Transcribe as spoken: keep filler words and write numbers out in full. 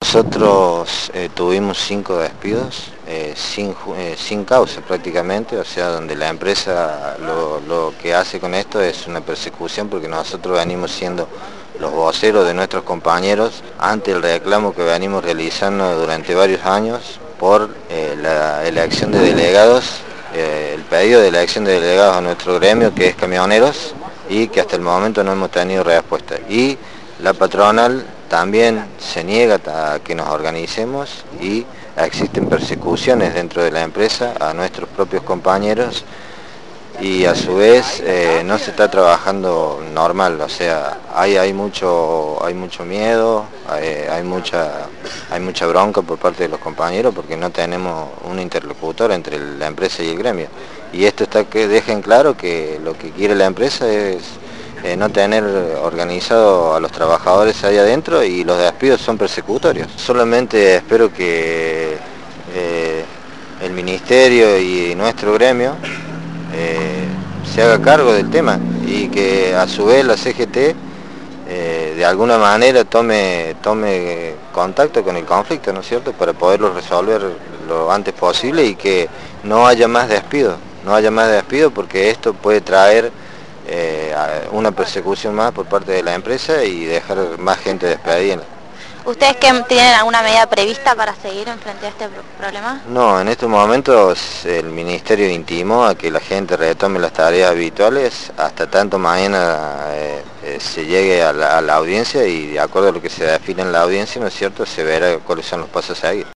Nosotros eh, tuvimos cinco despidos eh, sin, eh, sin causa prácticamente, o sea, donde la empresa lo, lo que hace con esto es una persecución, porque nosotros venimos siendo los voceros de nuestros compañeros ante el reclamo que venimos realizando durante varios años por eh, la elección de delegados, eh, el pedido de elección de delegados a nuestro gremio, que es camioneros, y que hasta el momento no hemos tenido respuesta. Y la patronal también se niega a que nos organicemos y existen persecuciones dentro de la empresa a nuestros propios compañeros, y a su vez eh, no se está trabajando normal, o sea, hay, hay, mucho, hay mucho miedo, hay, hay, mucha, hay mucha bronca por parte de los compañeros porque no tenemos un interlocutor entre la empresa y el gremio. Y esto está que dejen claro que lo que quiere la empresa es eh, no tener organizado a los trabajadores ahí adentro, y los despidos son persecutorios. Solamente espero que eh, el ministerio y nuestro gremio Eh, se haga cargo del tema, y que a su vez la C G T eh, de alguna manera tome, tome contacto con el conflicto, ¿no es cierto?, para poderlo resolver lo antes posible, y que no haya más despidos, no haya más despidos, porque esto puede traer eh, una persecución más por parte de la empresa y dejar más gente despedida. ¿Ustedes que tienen alguna medida prevista para seguir en frente a este problema? No, en estos momentos el ministerio intimó a que la gente retome las tareas habituales hasta tanto mañana eh, eh, se llegue a la, a la audiencia, y de acuerdo a lo que se define en la audiencia, ¿no es cierto?, se verá cuáles son los pasos a seguir.